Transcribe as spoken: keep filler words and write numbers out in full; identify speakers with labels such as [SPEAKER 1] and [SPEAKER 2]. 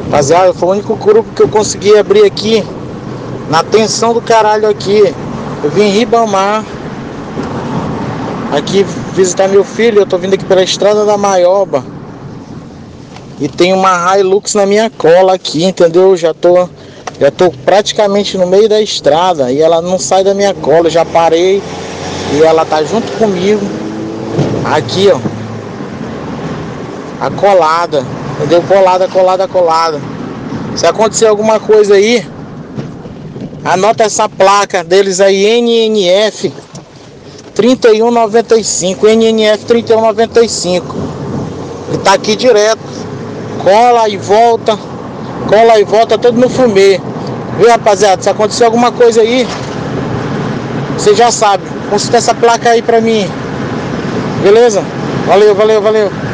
[SPEAKER 1] Rapaziada, foi o único grupo que eu consegui abrir aqui. Na tensão do caralho aqui. Eu vim em Ribamar aqui visitar meu filho. Eu tô vindo aqui pela estrada da Maioba. E tem uma Hilux na minha cola aqui, entendeu? Já tô, já tô praticamente no meio da estrada. E ela não sai da minha cola. Eu já parei. E ela tá junto comigo. Aqui, ó. A colada. Entendeu? Colada, colada, colada. Se acontecer alguma coisa aí, anota essa placa deles aí, N N F trinta e um noventa e cinco. N N F trinta e um noventa e cinco. Ele tá aqui direto. Cola e volta. Cola e volta, tudo no fumê. Viu, rapaziada? Se acontecer alguma coisa aí, você já sabe. Consulta essa placa aí pra mim. Beleza? Valeu, valeu, valeu.